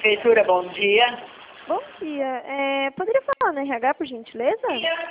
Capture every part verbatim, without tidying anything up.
Prefeitura, bom dia. Bom dia. É, poderia falar no R H, por gentileza?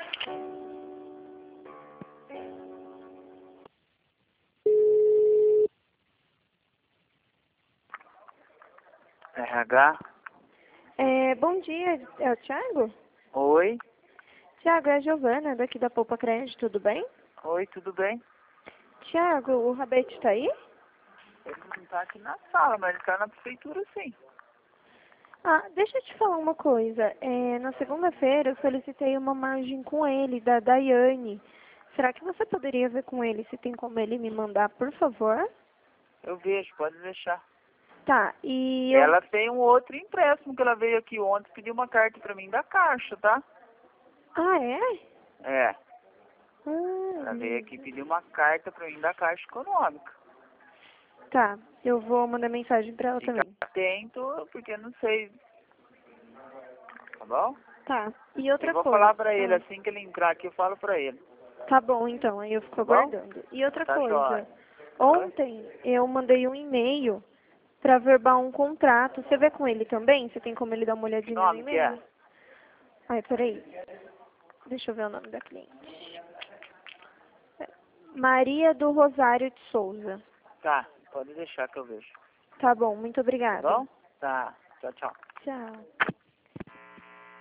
R H? É, bom dia. É o Thiago? Oi? Thiago, é a Giovana, daqui da Poupa Crédito, tudo bem? Oi, tudo bem? Thiago, o Rabete tá aí? Ele não tá aqui na sala, mas ele tá na prefeitura sim. Ah, deixa eu te falar uma coisa. É, na segunda-feira eu solicitei uma margem com ele, da Daiane. Será que você poderia ver com ele se tem como ele me mandar, por favor? Eu vejo, pode deixar. Tá, e eu... Ela tem um outro empréstimo que ela veio aqui ontem, pediu uma carta pra mim da Caixa, tá? Ah, é? É, Ah, ela veio aqui pedir uma carta pra mim da Caixa Econômica. tá, eu vou mandar mensagem pra ela Fica também. atento, porque não sei. Tá bom? Tá, e outra Eu vou coisa... falar pra ele, Ah. assim que ele entrar aqui, eu falo pra ele. Tá bom, então, aí eu fico Tá bom? aguardando. E outra Tá coisa, jóia. ontem eu mandei um e-mail pra verbar um contrato. Você vê com ele também? Você tem como ele dar uma Que olhadinha no nome que e-mail? é? Ai, peraí. Deixa eu ver o nome da cliente. É, Maria do Rosário de Souza. Tá, pode deixar que eu vejo. Tá bom, muito Tá obrigada. bom? Tá, tchau, tchau. Tchau.